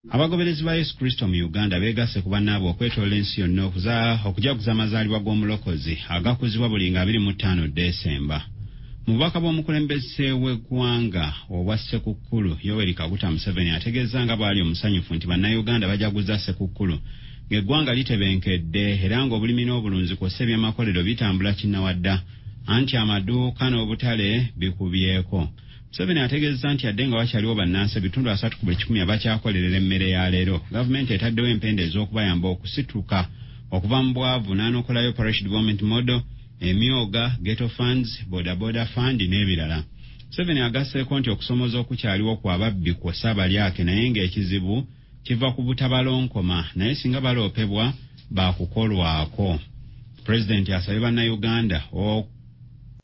Abagoberezi ba Yesu Kristo mu Uganda beegasse ku bannaabwe okwetoloola ensi yonna okujaguza amazaalibwa g'omulokozi agakuzibwa buli nga 25 Desemba. Mu bubaka bw'omukulembeze w'eggwanga obwa Ssekukkulu Yoweri Kaguta Museveni ategeeza nga bw'ali omusanyufu nti bannayuganda bajaguza Ssekukkulu ng'eggwanga litebenkedde era ng'obulimi n'obulunzi kw'ossa eby'amakolero bitambula kinnawadda anti amaduuka n'obutale bikubyeko. Museveni ategeeza nti yadde nga wakyaliwo bannansi ebitundu 3/10 abakyakolerera emmere ya leero, gavumenti etaddewo empenda ez'okubayamba okusituka okuva mu bwavu n'anokolayo Parish Development Model, emyoga, Ghetto Funds, Boda Fund n'ebirala. Museveni agasseeko nti okusomoza okukyaliwo kwa babbi kw'ossa abalyake naye ng'ekizibu kiva ku butabalonkoma naye singa baloopebwa baakukolwako. Pulezidenti asabye bannayuganda